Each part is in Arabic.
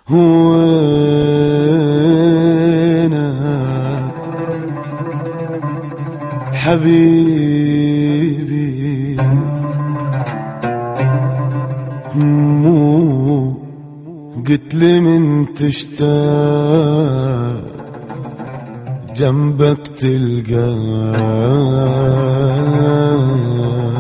وينك حبيبي؟ مو قلتلي من تشتاق جنبك تلقاني؟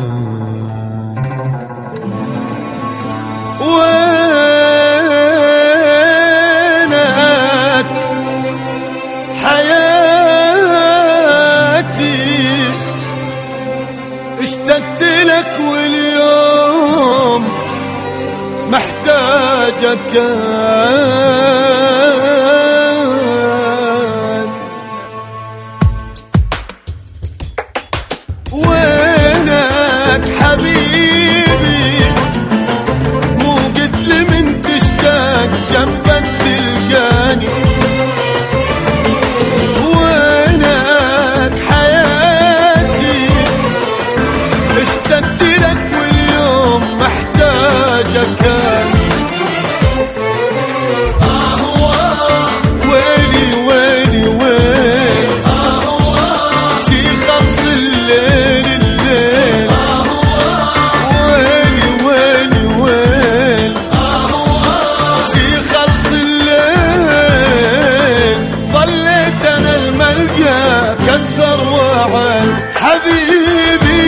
وينك حياتي؟ اشتقت لك واليوم محتاجك. وينك حبيبي؟ مو قلتلي من تشتاق جنبك تلقاني؟ وينك حياتي؟ اشتقت لك واليوم محتاجك. ويلي ويلي ويل شي خلص الليل الليل. ويلي ويلي ويل شي خلص الليل. ضليت انا الملقى كسر وعل حبيبي.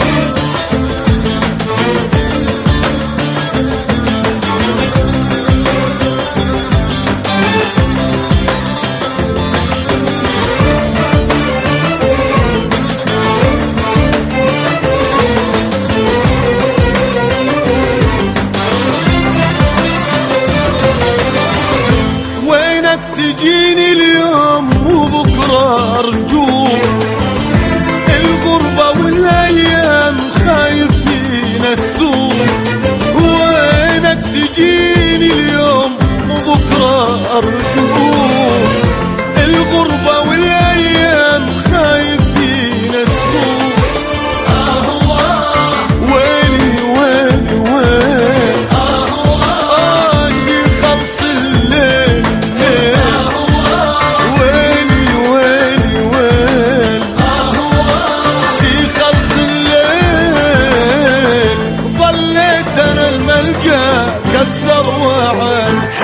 تجيني اليوم وبكرة أرجوك. الغربة والأيام خايف ينسوك. وينك تجيني اليوم وبكرة أرجوك. الغربة والأيام خايف ينسوك. ويلي ويلي ويل شي خلص الليل. كسر وعن